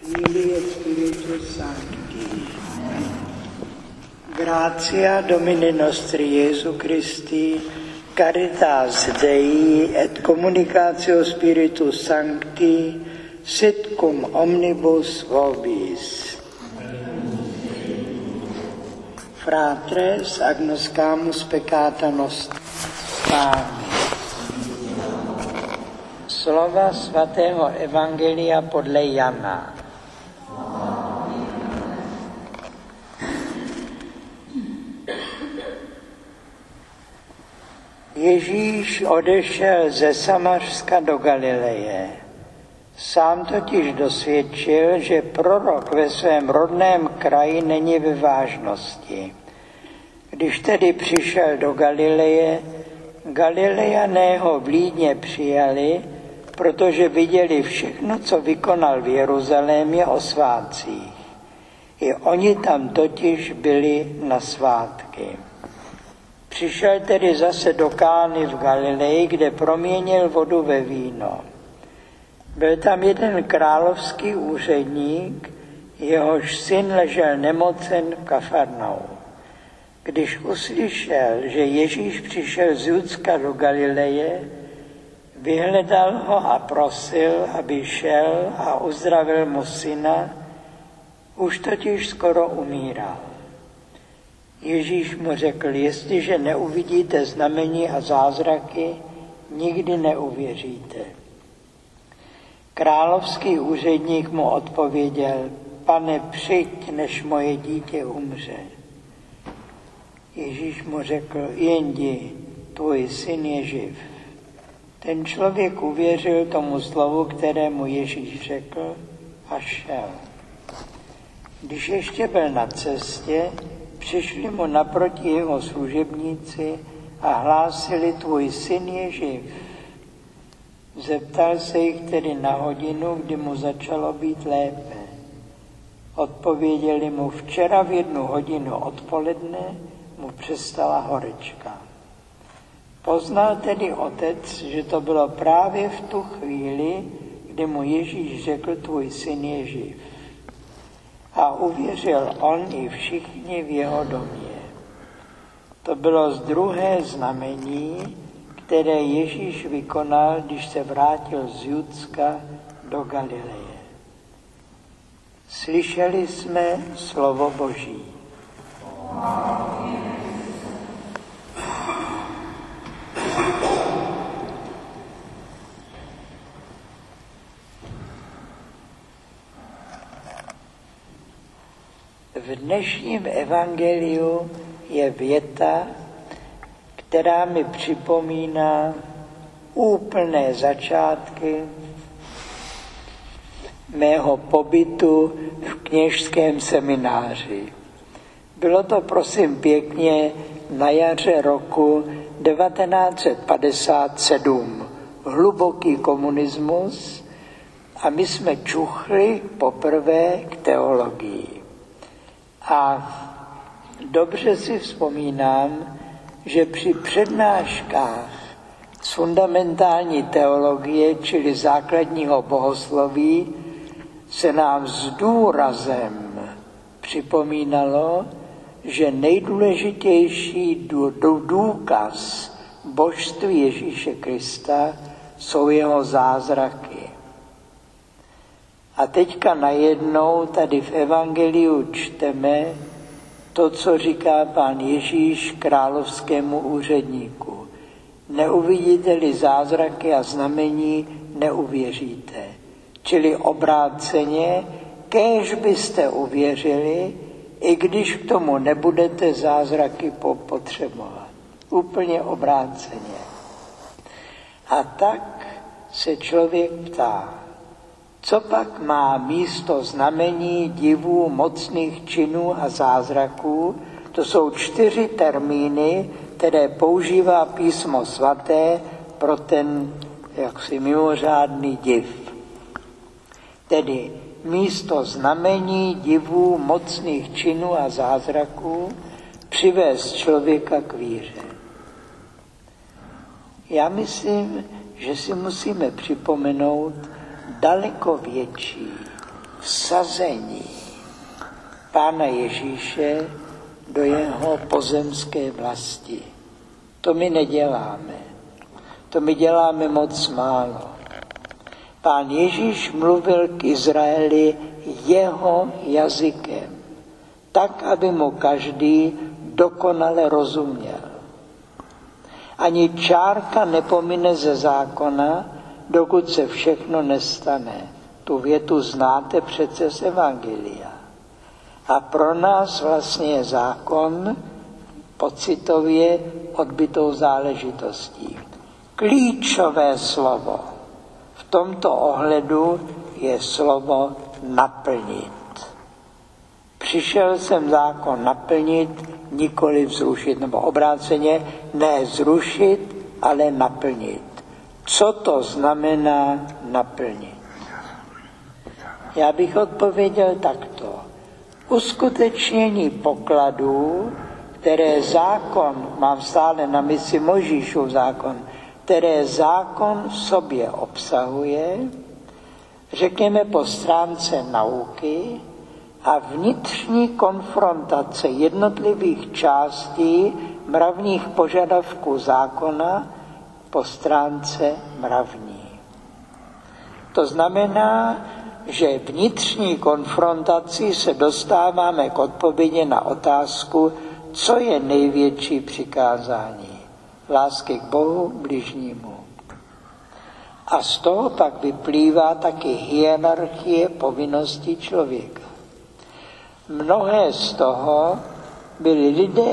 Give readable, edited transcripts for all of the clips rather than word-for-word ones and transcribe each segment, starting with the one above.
Filii et Spiritus Sancti. Gratia Domini nostri Iesu Christi, caritas Dei et communicatio Spiritus Sancti, sit cum omnibus vobis. Fratres agnoscamus peccata nostra. Slova svatého Evangelia podle Jana. Ježíš odešel ze Samařska do Galileje. Sám totiž dosvědčil, že prorok ve svém rodném kraji není ve vážnosti. Když tedy přišel do Galileje, Galilejané ho vlídně přijali, protože viděli všechno, co vykonal v Jeruzalémě o svátcích. I oni tam totiž byli na svátky. Přišel tedy zase do Kány v Galileji, kde proměnil vodu ve víno. Byl tam jeden královský úředník, jehož syn ležel nemocen v Kafarnaum. Když uslyšel, že Ježíš přišel z Judska do Galileje, vyhledal ho a prosil, aby šel a uzdravil mu syna, už totiž skoro umíral. Ježíš mu řekl, jestliže neuvidíte znamení a zázraky, nikdy neuvěříte. Královský úředník mu odpověděl, Pane, přijď, než moje dítě umře. Ježíš mu řekl, jdi, tvůj syn je živ. Ten člověk uvěřil tomu slovu, kterému Ježíš řekl, a šel. Když ještě byl na cestě, přišli mu naproti jeho služebníci a hlásili, tvůj syn je živ. Zeptal se jich tedy na hodinu, kdy mu začalo být lépe. Odpověděli mu, včera v 1 hodinu odpoledne mu přestala horečka. Poznal tedy otec, že to bylo právě v tu chvíli, kdy mu Ježíš řekl, tvůj syn je živ. A uvěřil on i všichni v jeho domě. To bylo druhé znamení, které Ježíš vykonal, když se vrátil z Judska do Galileje. Slyšeli jsme slovo Boží. V dnešním evangeliu je věta, která mi připomíná úplné začátky mého pobytu v kněžském semináři. Bylo to, prosím pěkně, na jaře roku 1957. Hluboký komunismus a my jsme čuchli poprvé k teologii. A dobře si vzpomínám, že při přednáškách z fundamentální teologie, čili základního bohosloví, se nám s důrazem připomínalo, že nejdůležitější důkaz božství Ježíše Krista jsou jeho zázraky. A teďka najednou tady v evangeliu čteme to, co říká pán Ježíš královskému úředníku. Neuvidíte-li zázraky a znamení, neuvěříte. Čili obráceně, kéž byste uvěřili, i když k tomu nebudete zázraky potřebovat. Úplně obráceně. A tak se člověk ptá, co pak má místo znamení, divů, mocných činů a zázraků? To jsou 4 termíny, které používá Písmo svaté pro ten jaksi mimořádný div. Tedy místo znamení, divů, mocných činů a zázraků přivést člověka k víře. Já myslím, že si musíme připomenout daleko větší vsazení Pána Ježíše do jeho pozemské vlasti. To my neděláme. To my děláme moc málo. Pán Ježíš mluvil k Izraeli jeho jazykem, tak, aby mu každý dokonale rozuměl. Ani čárka nepomine ze zákona, dokud se všechno nestane. Tu větu znáte přece z Evangelia. A pro nás vlastně je zákon pocitově odbytou záležitostí. Klíčové slovo v tomto ohledu je slovo naplnit. Přišel jsem zákon naplnit, nikoli zrušit, nebo obráceně ne zrušit, ale naplnit. Co to znamená naplnit? Já bych odpověděl takto. Uskutečnění pokladů, které zákon, mám stále na mysli Mojžíšův zákon, které zákon v sobě obsahuje, řekněme po stránce nauky a vnitřní konfrontace jednotlivých částí mravních požadavků zákona po stránce mravní. To znamená, že vnitřní konfrontací se dostáváme k odpovědi na otázku, co je největší přikázání. Lásky k Bohu, bližnímu. A z toho pak vyplývá taky hierarchie povinností člověka. Mnohé z toho byli lidé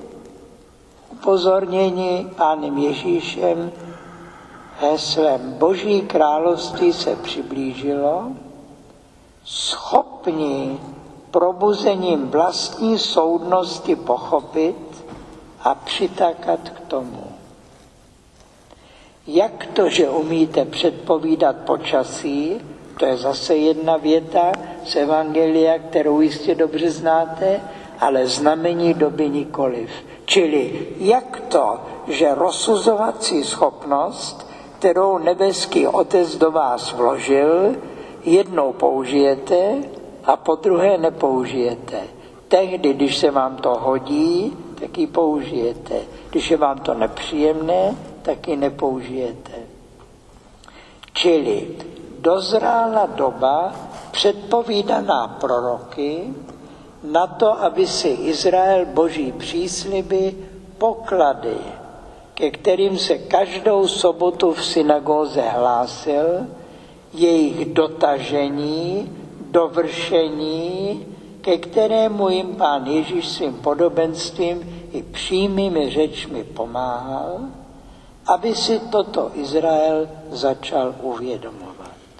upozorněni Pánem Ježíšem, heslem Boží království se přiblížilo, schopni probuzením vlastní soudnosti pochopit a přitakat k tomu. Jak to, že umíte předpovídat počasí, to je zase jedna věta z Evangelia, kterou jistě dobře znáte, ale znamení doby nikoliv. Čili jak to, že rozsuzovací schopnost, kterou nebeský Otec do vás vložil, jednou použijete a po druhé nepoužijete. Tehdy, když se vám to hodí, tak ji použijete. Když je vám to nepříjemné, tak ji nepoužijete. Čili dozrála doba předpovídaná proroky na to, aby si Izrael Boží přísliby, poklady, ke kterým se každou sobotu v synagóze hlásil, jejich dotažení, dovršení, ke kterému jim Pán Ježíš svým podobenstvím i přímými řečmi pomáhal, aby si toto Izrael začal uvědomovat.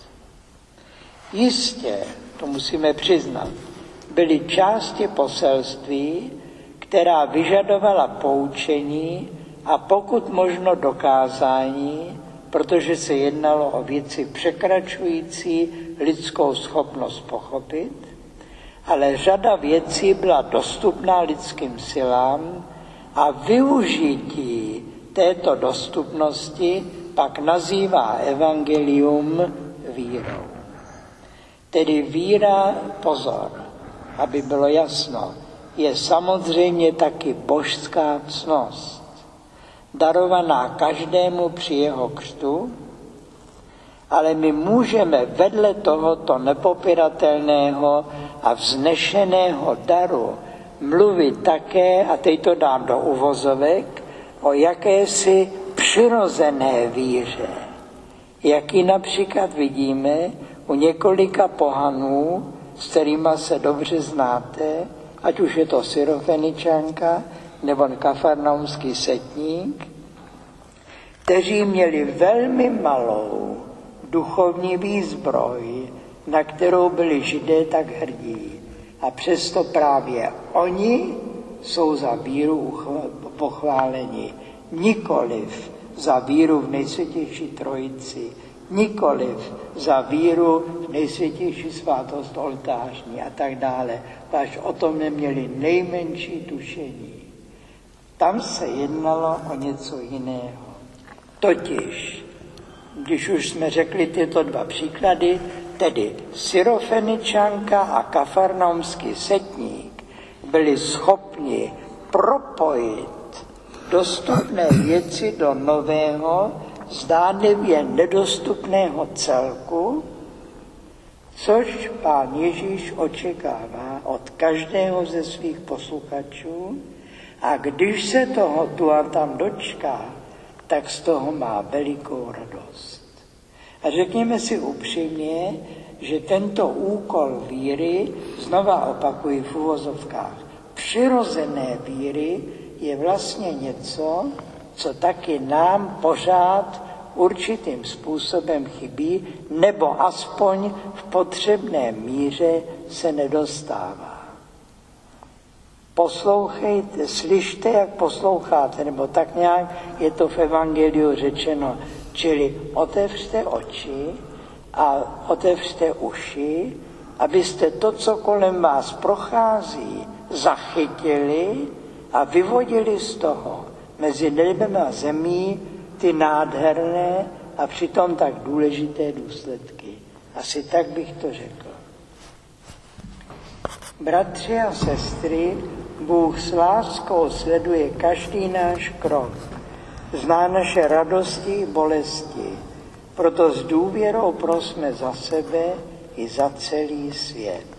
Jistě, to musíme přiznat, byly části poselství, která vyžadovala poučení a pokud možno dokázání, protože se jednalo o věci překračující lidskou schopnost pochopit, ale řada věcí byla dostupná lidským silám a využití této dostupnosti pak nazývá evangelium vírou. Tedy víra, pozor, aby bylo jasno, je samozřejmě taky božská ctnost, darovaná každému při jeho křtu, ale my můžeme vedle tohoto nepopiratelného a vznešeného daru mluvit také, a teď to dám do uvozovek, o jakési přirozené víře, jaký například vidíme u několika pohanů, s kterými se dobře znáte, ať už je to Syrofeničanka nebo kafarnaumský setník, kteří měli velmi malou duchovní výzbroj, na kterou byli Židé tak hrdí. A přesto právě oni jsou za víru pochváleni. Nikoliv za víru v nejsvětější trojici, nikoliv za víru v nejsvětější svátost oltářní a tak dále. Až o tom neměli nejmenší tušení. Tam se jednalo o něco jiného. Totiž, když už jsme řekli tyto dva příklady, tedy Syrofeničanka a kafarnaumský setník, byli schopni propojit dostupné věci do nového, zdánlivě nedostupného celku, což Pán Ježíš očekává od každého ze svých posluchačů, a když se toho tu a tam dočká, tak z toho má velikou radost. A řekněme si upřímně, že tento úkol víry, znova opakuji v uvozovkách, přirozené víry, je vlastně něco, co taky nám pořád určitým způsobem chybí, nebo aspoň v potřebné míře se nedostává. Poslouchejte, slyšte, jak posloucháte, nebo tak nějak je to v evangeliu řečeno, čili otevřte oči a otevřte uši, abyste to, co kolem vás prochází, zachytili a vyvodili z toho mezi nebem a zemí ty nádherné a přitom tak důležité důsledky. Asi tak bych to řekl. Bratři a sestry, Bůh s láskou sleduje každý náš krok. Zná naše radosti i bolesti. Proto s důvěrou prosme za sebe i za celý svět.